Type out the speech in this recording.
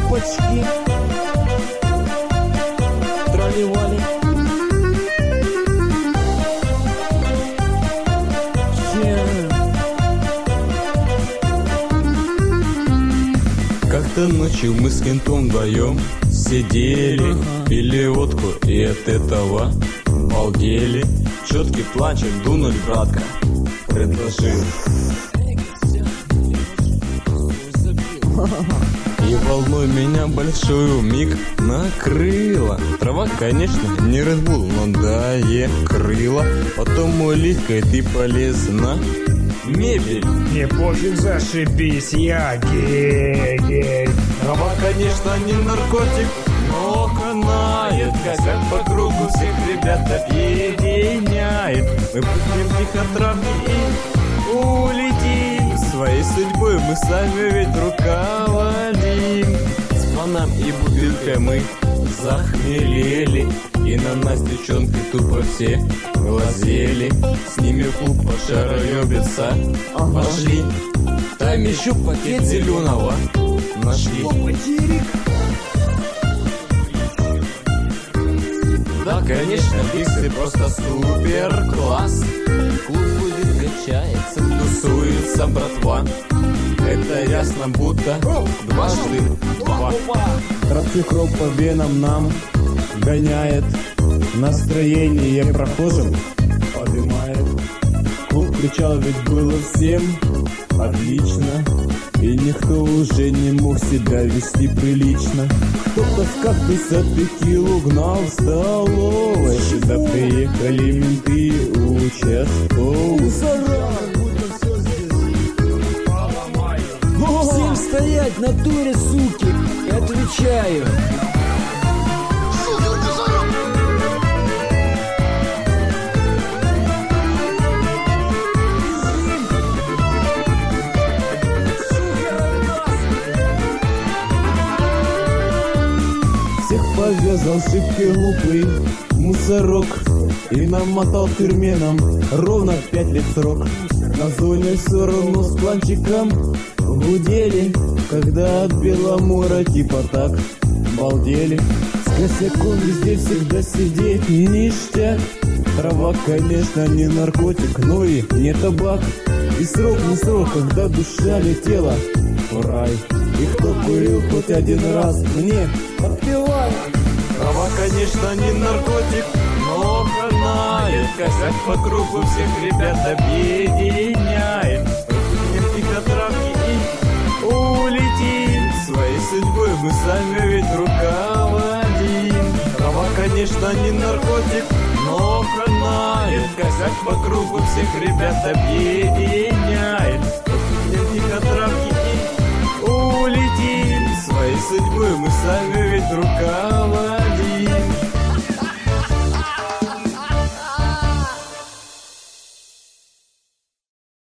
опачки. Трали-вали. Как-то ночью мы с кентом вдвоем сидели, пили водку и от этого балдели. Четкий плачем, дунуль, братка, предложил. И волной меня большую миг накрыла. Трава, конечно, не Red Bull, но дает крыло. Потом мой ликает и полез на мебель. Не пофиг, зашибись, я гей. Трава, конечно, не наркотик, но канает. Косяк по кругу всех ребят объединяет. Мы пустим тихотравки и улетим. Своей судьбой мы сами ведь руководим. С планом и бутылкой мы захмелели. И на нас девчонки тупо все глазели. С ними в клуб пошароебиться пошли. Там еще пакет зеленого нашли. Да, конечно, биксы просто супер класс. Клуб будет качается, тусуется братва. Это ясно, будто дважды два. Трафик-рок по венам нам гоняет. Настроение прохожим поднимает. Клуб кричал, ведь было всем отлично. И никто уже не мог себя вести прилично. Кто-то в кактуса текилу гнал в столовой. Сюда приехали менты участковые. Всем стоять в натуре, суки! Я отвечаю. Всех повязал шибкий глупый мусорок и намотал тюрьменам ровно 5 лет срок. На зоне все равно с планчиком гудели, когда от Беломора типа так балдели. С косяком везде всегда сидеть ништяк. Трава, конечно, не наркотик, но и не табак. И срок не срок, когда душа летела в рай. И кто курил хоть один раз, мне подпевай. Трава, конечно, не наркотик, но канает. Косяк по кругу всех ребят объединяет. Выпустим тихотравки и улетим. Своей судьбой мы сами ведь руководим. Трава, конечно, не наркотик, но канает. Косяк по кругу всех ребят объединяет.